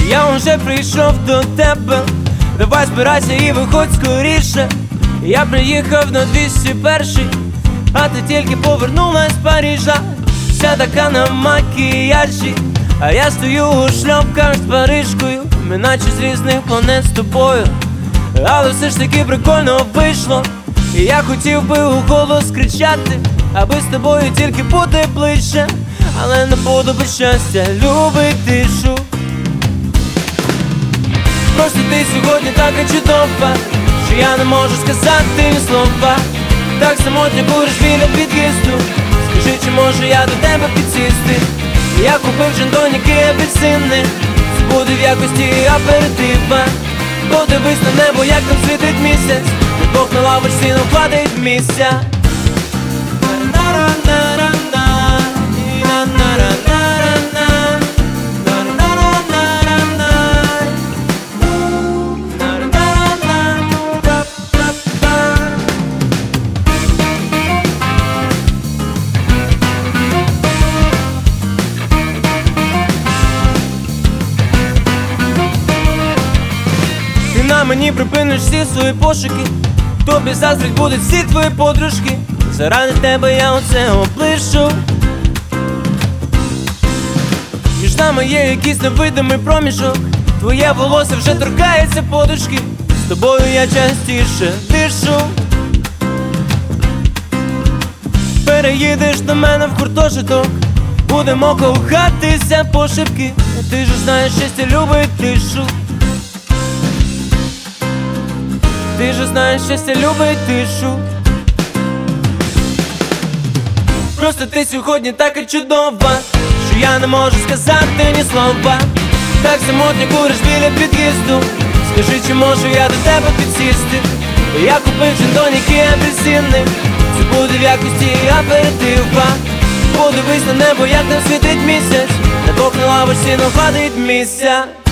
Я уже прийшов до тебе, давай збирайся і виходь скоріше. Я приїхав на 201, а ти тільки повернулась з Парижа. Вся така на макіяжі, а я стою у шльопках з Парижкою. Ми наче з різних планет з тобою, але все ж таки прикольно вийшло. І я хотів би у голос кричати, аби з тобою тільки бути ближче, але не буду без щастя любить тишу. Просто ти сьогодні така чудова, що я не можу сказати ні слова. Так самотньо куриш біля під'їзду, скажи, чи можу я до тебе підсісти. Я купив джин-тоніки і апельсини, це буде в якості аперитива. Подивись на небо, як там світить місяць, двох на лавочці не хватить місця. Ти на мені припиниш всі свої пошуки, тобі заздрить будуть всі твої подружки. Заради тебе я оце облишу. Між нами є якийсь невидимий проміжок, твоє волосся вже торкається подушки. З тобою я частіше дишу. Переїдеш до мене в гуртожиток, будемо кохатися пошепки. Ти ж знаєш, щастя любить тишу. Ти ж знаєш, щастя любить тишу. Просто ти сьогодні така чудова, що я не можу сказати ні слова. Так самотньо куриш біля під'їзду, скажи, чи можу я до тебе підсісти. Я купив джин-тоніки і апельсини, це буде в якості аперитива. Подивись на небо, як там світить місяць, на двох на лавочці не хватить місця.